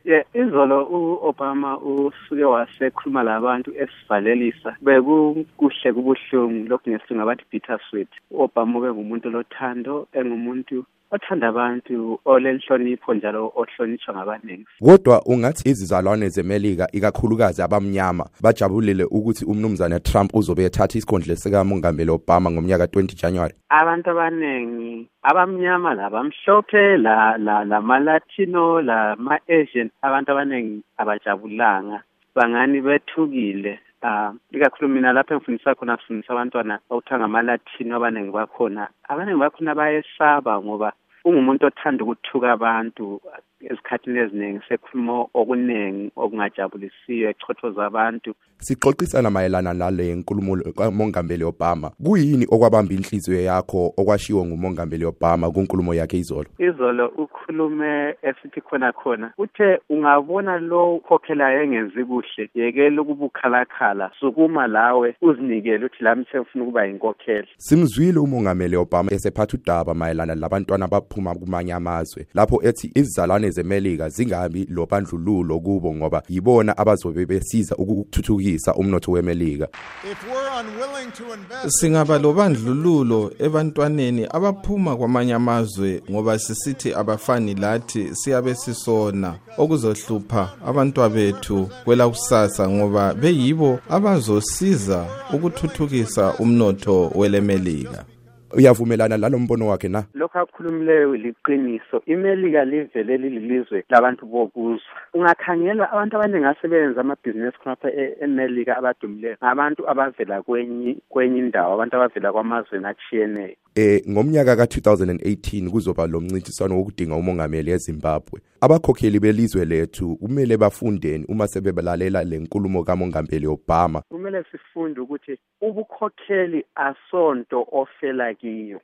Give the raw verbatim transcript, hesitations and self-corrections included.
Yeah, izolo u-Obama usuke wasekhuluma labantu esivalelisa bekukuhle kubuhlungu lokhu ngesilungu abathi bittersweet. U-Obama ube ngumuntu lothando, engumuntu othanda abantu olenhlonipho njalo ohlonishwa ngabaningi. Kodwa ungathi izizalwane zeMelika ikakhulukazi abamnyama bajabulile ukuthi umnumzana Trump uzobe ethatha isikhundla sikamongameli Obama ngomnyaka twenty January. Abantu abaningi abamnyama labamhlophe la la lama-Latino lama-Asian abantu abaningi abajabulanga bangani bethukile. Ah, ikakhulu mina lapho engifundisa khona sifundisa abantwana okuthanga ama-Latino abaningi bakhona. Abaningi bakhona bayesaba ngoba ungumuntu othanda ukuthuka abantu esikhathini eziningi sekhuluma okuningi okungajabulisiyo echothoza abantu. Sixoxisana mayelana nale nkulumo kamongameli Obama. Kuyini okwabamba inhliziyo yakho okwashiwo ngumongameli Obama kunkulumo yakhe izolo? Izolo ukhulume esithi khona khona uthe ungabona lo ukhokhelayo engenzi kuhle yekela ukubukhalakhala sukuma lawe uzinikele uthi lami sengifuna ukuba inkokheli. Simzwile umongameli Obama esephatha udaba mayelana labantwana abaphuma kumanye amazwe lapho ethi izizalwane zeMelika zingabi lobandlululo kubo ngoba yibona abazobe besiza ukuthuthukisa umnotho weMelika. Singaba lobandlululo ebantwaneni abaphuma kwamanye amazwe ngoba sisithi abafani lathi siyabe sisona okuzohlupha abantwa bethu kwela kusasa ngoba beyibo abazosiza ukuthuthukisa umnotho weleMelika. Uyavumelana lalombono wakhe na? Lokho akhulumileyo liqiniso. iMelika livele lilizwe labantu bokuzwa. Ungakhangela abantu abaningi asebenza amabhizinisi khonapha eMelika abadumileyo ngabantu abavela kwenye kwenye indawo, abantu abavela kwamazwe atshiyeneyo. Eh ngomnyaka ka two thousand eighteen kuzoba lo mncintiswano wokudinga umongameli eZimbabwe. Abakhokheli belizwe lethu kumele bafundeni uma sebebalalela lenkulumo kamongameli Obama. Kumele sifunde ukuthi ubukhokheli asonto ofela kiyo.